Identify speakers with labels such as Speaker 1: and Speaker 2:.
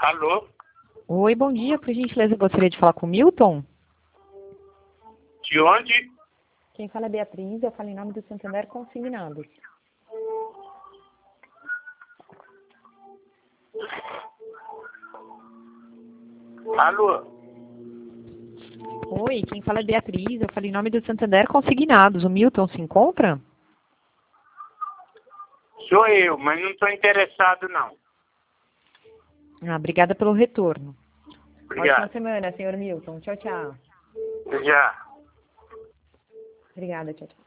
Speaker 1: Alô?
Speaker 2: Oi, bom dia. Por gentileza, eu gostaria de falar com o Milton.
Speaker 1: De onde?
Speaker 2: Quem fala é Beatriz, eu falo em nome do Santander Consignados.
Speaker 1: Alô?
Speaker 2: Oi, quem fala é Beatriz, eu falo em nome do Santander Consignados. O Milton se encontra?
Speaker 1: Sou eu, mas não estou interessado, não.
Speaker 2: Obrigada pelo retorno. Ótima
Speaker 1: Obrigado.
Speaker 2: semana, senhor Milton. Tchau, tchau.
Speaker 1: Já.
Speaker 2: Obrigada, tchau, tchau.